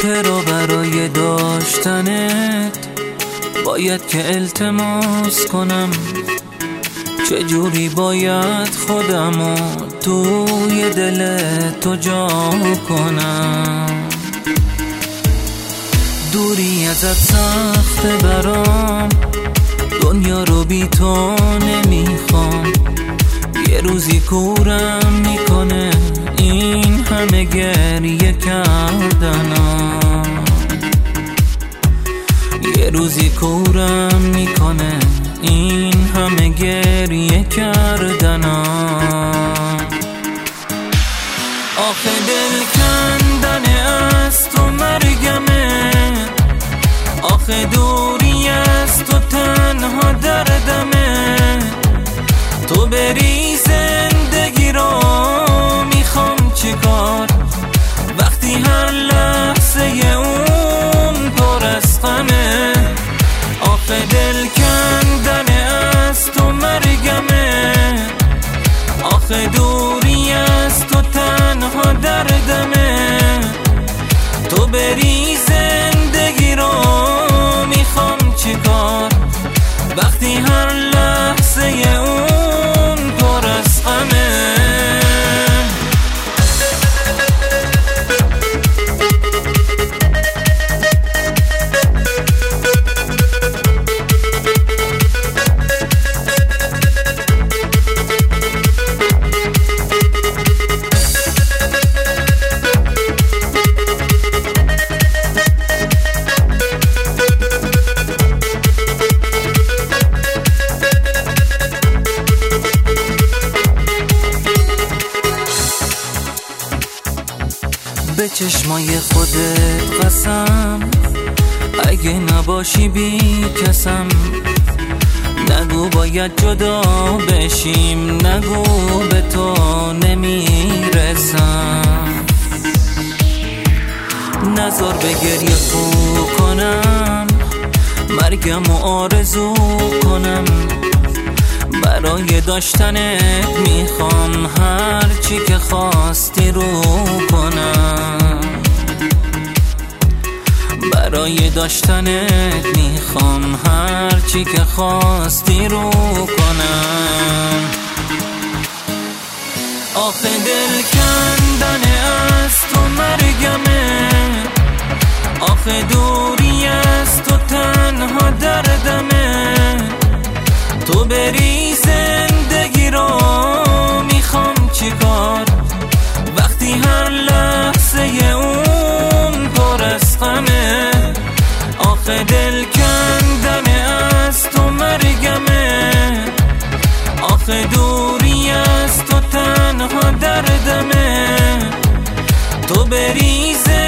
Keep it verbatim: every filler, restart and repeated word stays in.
چرا برای داشتنت باید که التماس کنم؟ چجوری باید خودمو توی دل تو جا کنم؟ دوری ازت سخته برام، دنیا رو بی تو نمیخوام. یه روزی کورم میکنه این همه گریه کردنم، یه روزی کورم میکنه این همه گریه کردنم. آخه دل کندن از تو مرگمه، آخه دوری از تو تنها دردمه. تو بری زندگی رو میخوام چیکار وقتی هر لحظه اون پر از غمه؟ آخه دل کندن از تو مرگمه، آخه دوری از تو تنها دردمه. تو بری زندگی رو میخوام چیکار وقتی هر لحظه اون پر از غمه؟ به چشمای خودت قسم، اگه نباشی بی کسم. نگو باید جدا بشیم، نگو به تو نمیرسم. نذار به گریه خو کنم، مرگم و آرزو کنم. برای داشتنت میخوام هر چی که خواستی رو کنم، برای داشتنت میخوام هر چی که خواستی رو کنم. آخه دل کندن از تو مرگمه، آخه دوری از تو تنها دردمه. تو بری زندگی رو میخوام چیکار وقتی هر لحظه اون پر از غمه؟ آخه دل کندن از تو مرگمه، آخه دوری از تو تنها دردمه. تو بری